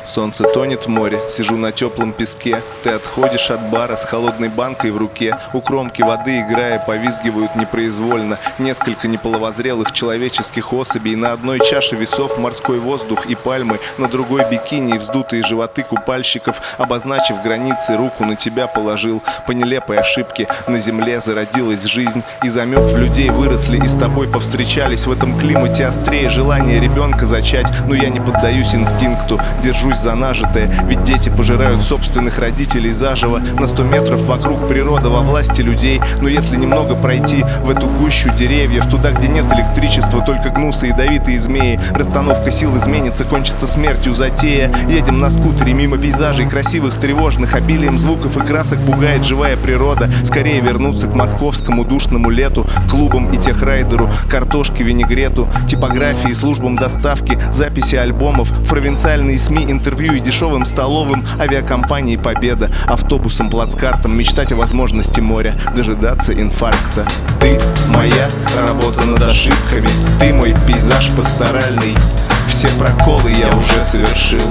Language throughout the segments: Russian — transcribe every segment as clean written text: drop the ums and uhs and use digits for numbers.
Солнце тонет в море, сижу на теплом песке. Ты отходишь от бара с холодной банкой в руке. У кромки воды, играя, повизгивают непроизвольно несколько неполовозрелых человеческих особей. На одной чаше весов морской воздух и пальмы, на другой бикини и вздутые животы купальщиков. Обозначив границы, руку на тебя положил. По нелепой ошибке на земле зародилась жизнь. Из омёб в людей выросли и с тобой повстречались. В этом климате острее желание ребенка зачать. Но я не поддаюсь инстинкту, держусь за нажитое, ведь дети пожирают собственных родителей заживо. На 100 метров вокруг природа во власти людей. Но если немного пройти в эту гущу деревьев, туда, где нет электричества, только гнусы и ядовитые змеи, расстановка сил изменится, кончится смертью затея. Едем на скутере мимо пейзажей красивых, тревожных, обилием звуков и красок пугает живая природа. Скорее вернуться к московскому душному лету, клубам и техрайдеру, картошке, винегрету, типографии, службам доставки, записи альбомов, провинциальные СМИ, интервью и дешевым столовым, авиакомпании «Победа», автобусом, плацкартом, мечтать о возможности моря, дожидаться инфаркта. Ты моя работа над ошибками, ты мой пейзаж пасторальный. Все проколы я уже совершил,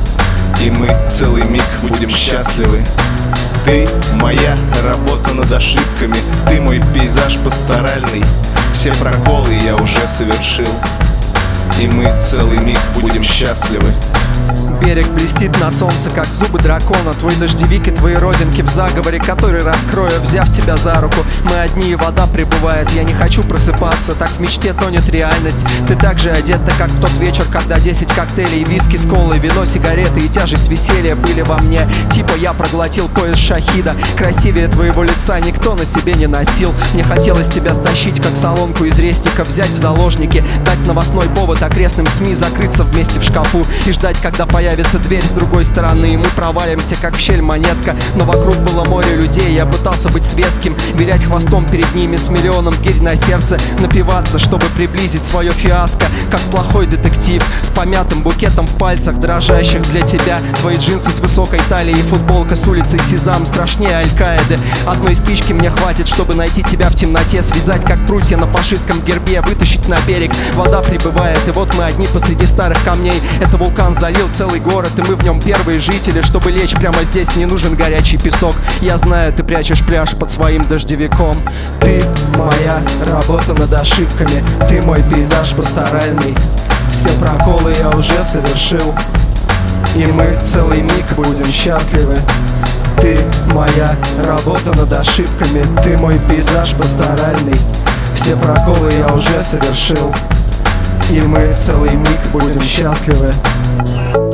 и мы целый миг будем счастливы. Ты моя работа над ошибками, ты мой пейзаж пасторальный. Все проколы я уже совершил, и мы целый миг будем счастливы. Берег блестит на солнце, как зубы дракона. Твой дождевик и твои родинки в заговоре, который раскрою, взяв тебя за руку. Мы одни, и вода прибывает. Я не хочу просыпаться, так в мечте тонет реальность. Ты так же одета, как в тот вечер, когда 10 коктейлей, виски с колой, вино, сигареты и тяжесть веселья были во мне. Типа я проглотил пояс шахида. Красивее твоего лица никто на себе не носил. Мне хотелось тебя стащить, как соломку из рестика, взять в заложники, дать новостной повод окрестным СМИ, закрыться вместе в шкафу и ждать, когда появится дверь с другой стороны, и мы провалимся, как в щель монетка. Но вокруг было море людей, я пытался быть светским, вилять хвостом перед ними с миллионом гирь на сердце, напиваться, чтобы приблизить свое фиаско, как плохой детектив, с помятым букетом в пальцах, дрожащих для тебя. Твои джинсы с высокой талией, футболка с улицы Сезам страшнее Аль-Каиды. Одной спички мне хватит, чтобы найти тебя в темноте, связать, как прутья на фашистском гербе, вытащить на берег. Вода прибывает, и вот мы одни посреди старых камней. Это вулкан залил целый город, и мы в нем первые жители. Чтобы лечь прямо здесь, не нужен горячий песок. Я знаю, ты прячешь пляж под своим дождевиком. Ты моя работа над ошибками, ты мой пейзаж пасторальный. Все проколы я уже совершил, и мы целый миг будем счастливы. Ты моя работа над ошибками, ты мой пейзаж пасторальный. Все проколы я уже совершил, и мы целый миг будем счастливы.